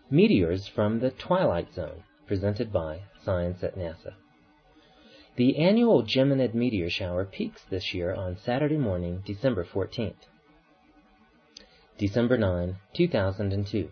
Meteors from the Twilight Zone, presented by Science at NASA. The annual Geminid meteor shower peaks this year on Saturday morning, December 14th. December 9, 2002.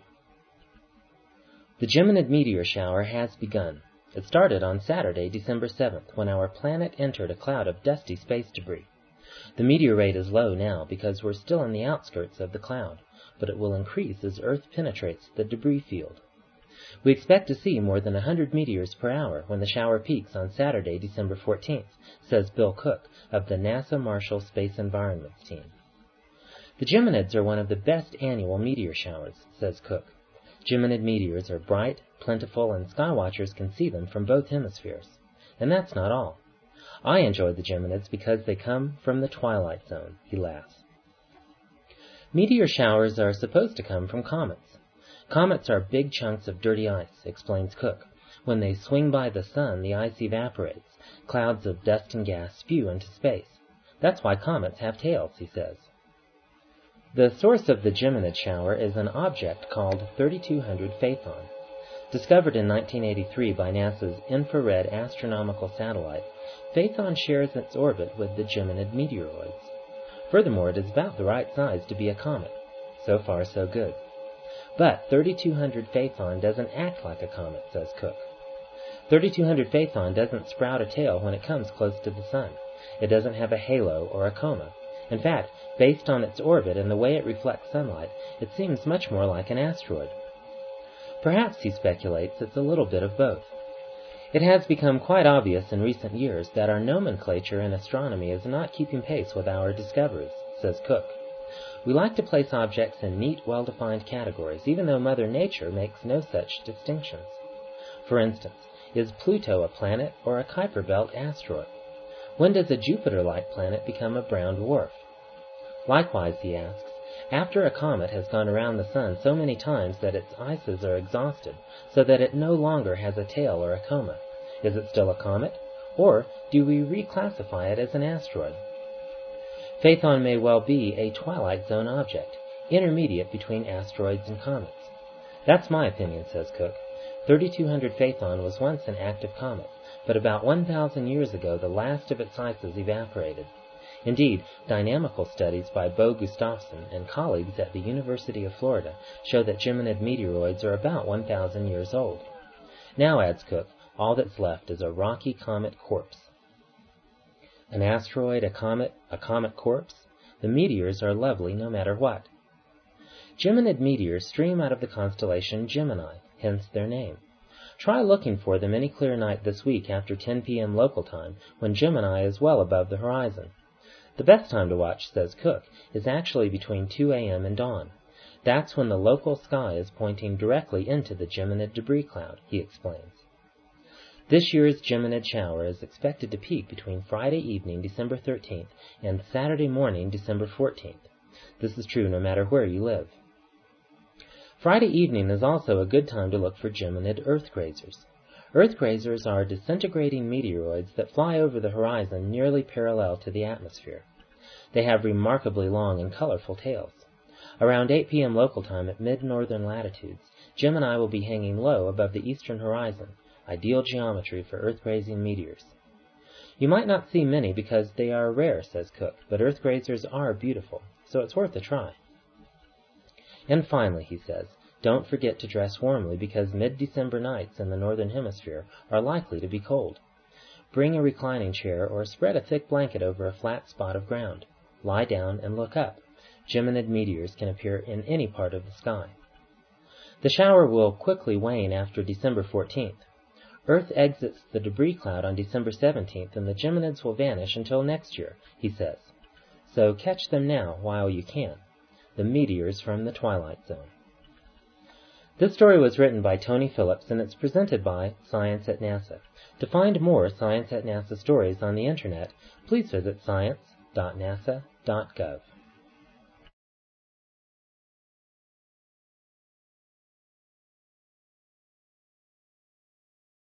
The Geminid meteor shower has begun. It started on Saturday, December 7th, when our planet entered a cloud of dusty space debris. The meteor rate is low now because we're still in the outskirts of the cloud, but it will increase as Earth penetrates the debris field. We expect to see more than 100 meteors per hour when the shower peaks on Saturday, December 14th, says Bill Cook of the NASA Marshall Space Environments team. The Geminids are one of the best annual meteor showers, says Cook. Geminid meteors are bright, plentiful, and skywatchers can see them from both hemispheres. And that's not all. I enjoy the Geminids because they come from the Twilight Zone, he laughs. Meteor showers are supposed to come from comets. Comets are big chunks of dirty ice, explains Cook. When they swing by the sun, the ice evaporates. Clouds of dust and gas spew into space. That's why comets have tails, he says. The source of the Geminid shower is an object called 3200 Phaethon. Discovered in 1983 by NASA's infrared astronomical satellite, Phaethon shares its orbit with the Geminid meteoroids. Furthermore, it is about the right size to be a comet. So far, so good. But 3200 Phaethon doesn't act like a comet, says Cook. 3200 Phaethon doesn't sprout a tail when it comes close to the sun. It doesn't have a halo or a coma. In fact, based on its orbit and the way it reflects sunlight, it seems much more like an asteroid. Perhaps, he speculates, it's a little bit of both. It has become quite obvious in recent years that our nomenclature in astronomy is not keeping pace with our discoveries, says Cook. We like to place objects in neat, well-defined categories, even though Mother Nature makes no such distinctions. For instance, is Pluto a planet or a Kuiper Belt asteroid? When does a Jupiter-like planet become a brown dwarf? Likewise, he asks, after a comet has gone around the sun so many times that its ices are exhausted, so that it no longer has a tail or a coma, is it still a comet, or do we reclassify it as an asteroid? Phaethon may well be a Twilight Zone object, intermediate between asteroids and comets. That's my opinion, says Cook. 3200 Phaethon was once an active comet, but about 1,000 years ago the last of its ices evaporated. Indeed, dynamical studies by Bo Gustafson and colleagues at the University of Florida show that Geminid meteoroids are about 1,000 years old. Now, adds Cook, all that's left is a rocky comet corpse. An asteroid, a comet corpse? The meteors are lovely no matter what. Geminid meteors stream out of the constellation Gemini, hence their name. Try looking for them any clear night this week after 10 p.m. local time, when Gemini is well above the horizon. The best time to watch, says Cook, is actually between 2 a.m. and dawn. That's when the local sky is pointing directly into the Geminid debris cloud, he explains. This year's Geminid shower is expected to peak between Friday evening, December 13th, and Saturday morning, December 14th. This is true no matter where you live. Friday evening is also a good time to look for Geminid Earth grazers. Earth grazers are disintegrating meteoroids that fly over the horizon nearly parallel to the atmosphere. They have remarkably long and colorful tails. Around 8 p.m. local time at mid-northern latitudes, Gemini will be hanging low above the eastern horizon, ideal geometry for Earth-grazing meteors. You might not see many because they are rare, says Cook, but Earth grazers are beautiful, so it's worth a try. And finally, he says, don't forget to dress warmly because mid-December nights in the northern hemisphere are likely to be cold. Bring a reclining chair or spread a thick blanket over a flat spot of ground. Lie down and look up. Geminid meteors can appear in any part of the sky. The shower will quickly wane after December 14th. Earth exits the debris cloud on December 17th, and the Geminids will vanish until next year, he says. So catch them now while you can. The meteors from the Twilight Zone. This story was written by Tony Phillips, and it's presented by Science at NASA. To find more Science at NASA stories on the Internet, please visit science.nasa.gov.